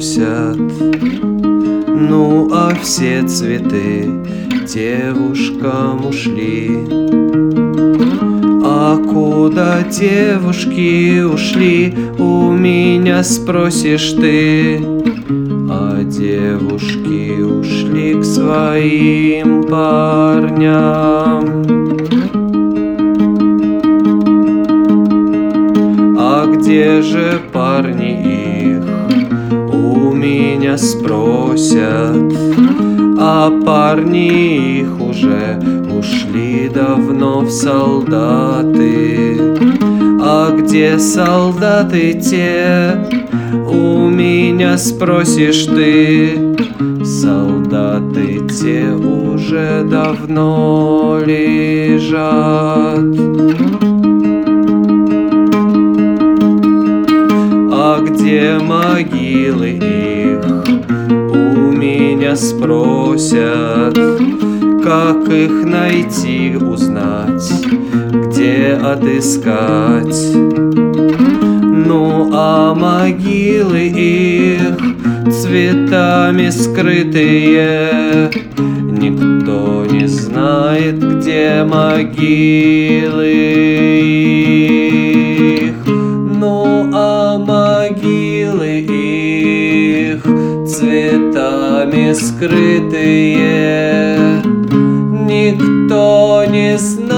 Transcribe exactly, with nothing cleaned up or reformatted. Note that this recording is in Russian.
спросят: ну, а все цветы девушкам ушли. А куда девушки ушли, у меня спросишь ты? А девушки ушли к своим парням. А где же парни их, у меня спросят? А парни их уже ушли давно в солдаты. А где солдаты те, у меня спросишь ты? Солдаты те уже давно лежат. А где могилы их, у меня спросят. Как их найти, узнать, где отыскать? Ну, а могилы их цветами скрытые, никто не знает, где могилы их. Ну, а могилы их цветами скрытые, никто не знает.